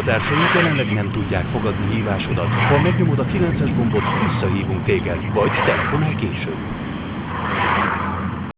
munkatársaink jelenleg nem tudják fogadni hívásodat. Ha megnyomod a 9-es gombot, visszahívunk téged, vagy telefonálj később.